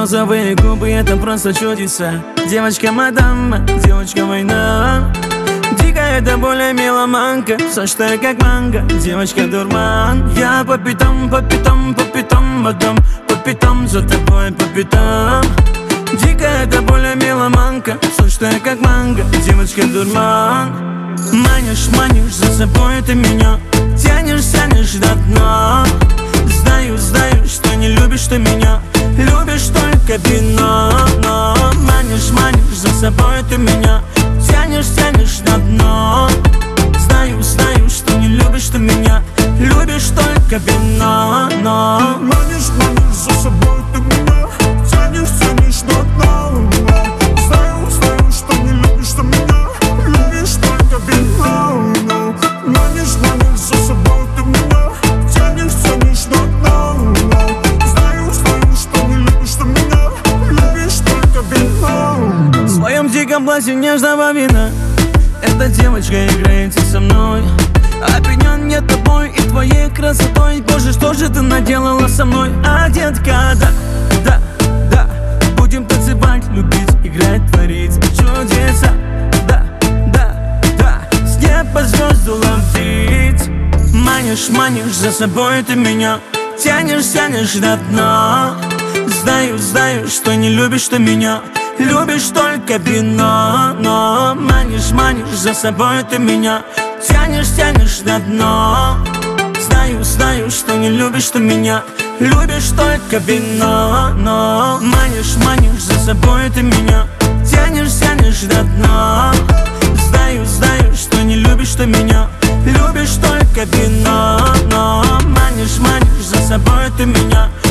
розовые губы, это просто чудеса. Девочка мадам, девочка война. Дикая до боли меломанка, сочная как манго, девочка дурман. Я по пятам, по пятам, по пятам, мадам, по пятам за тобой, по пятам. Дикая до боли меломанка, сочная как манго, девочка дурман. Манишь, манишь за собой ты меня, тянешь, тянешь до дна. Знаю, знаю, что не любишь ты меня, любишь только вино. Но манишь, манишь за собой ты меня, тянешь, тянешь на дно. Знаю, знаю, что не любишь ты меня, любишь только вино. Но манишь, манишь за собой ты меня, тянешь, тянешь на дно. Знаю, знаю, что не любишь ты меня, любишь только вино. Манишь, манишь за собой ты меня, тянешь, тянешь на дно. Знаю, знаю, что не любишь ты меня, любишь только вино. в своем диком платье нежного вина эта девочка играется со мной. Опьянен я тобой и твоей красотой. Боже, что же ты наделала со мной? А, детка, да, да, да, будем танцевать, любить, играть, творить чудеса. Да, да, да, с неба звезду ловить. Манишь, манишь за собой ты меня, тянешь, тянешь на дно. Знаю, знаю, что не любишь ты меня, любишь только вино. Но манишь, манишь за собой ты меня, тянешь, тянешь на дно. Знаю, знаю, что не любишь ты меня, любишь только вино. Но манишь, манишь за собой ты меня, тянешь, тянешь на дно. Знаю, знаю, что не любишь ты меня, любишь только вино. Но манишь, манишь за собой ты меня,